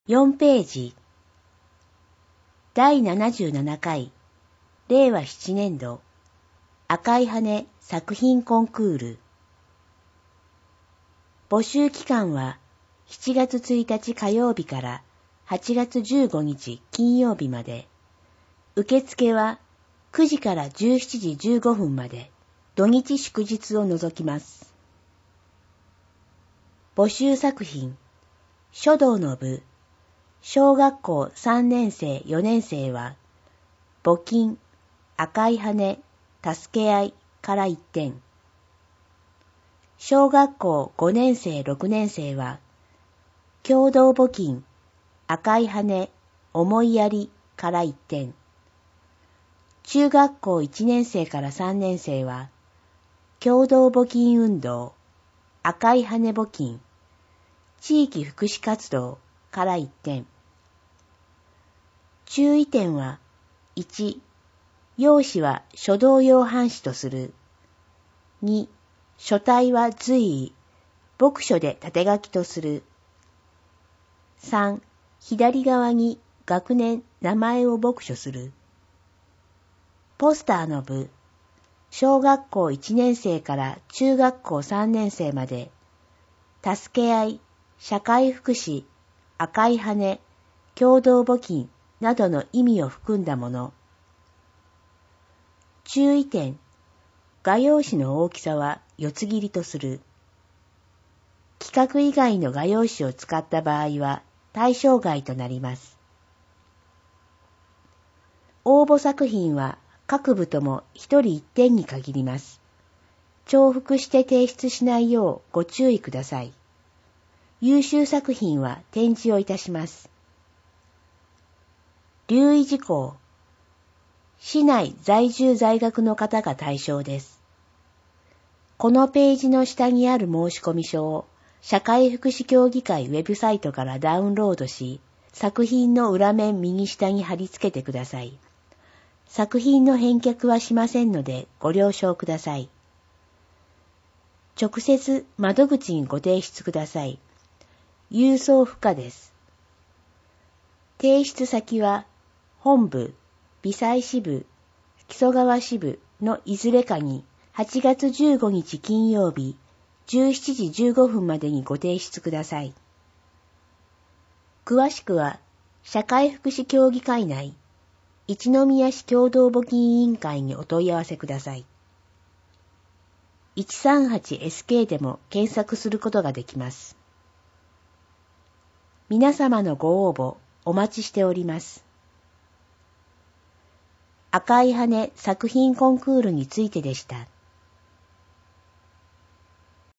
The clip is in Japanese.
4ページ。第77回、令和7年度、赤い羽作品コンクール。募集期間は7月1日火曜日から8月15日金曜日まで。受付は9時から17時15分まで、土日祝日を除きます。募集作品、書道の部、小学校3年生4年生は、募金、赤い羽、助け合いから1点。小学校5年生6年生は、共同募金、赤い羽、思いやりから1点。中学校1年生から3年生は、共同募金運動、赤い羽募金、地域福祉活動から1点。注意点は、1、用紙は書道用版紙とする。2、書体は随意、墨書で縦書きとする。3、左側に学年、名前を墨書する。ポスターの部、小学校1年生から中学校3年生まで、助け合い、社会福祉、赤い羽、共同募金などの意味を含んだもの。注意点、画用紙の大きさは四つ切りとする。規格以外の画用紙を使った場合は対象外となります。応募作品は各部とも1人1点に限ります。重複して提出しないようご注意ください。優秀作品は展示をいたします。留意事項。市内在住在学の方が対象です。このページの下にある申込書を社会福祉協議会ウェブサイトからダウンロードし、作品の裏面右下に貼り付けてください。作品の返却はしませんのでご了承ください。直接窓口にご提出ください。郵送不可です。提出先は本部、美西支部、木曽川支部のいずれかに8月15日金曜日17時15分までにご提出ください。詳しくは社会福祉協議会内一宮市共同募金委員会にお問い合わせください。138SK でも検索することができます。皆様のご応募お待ちしております。赤い羽作品コンクールについてでした。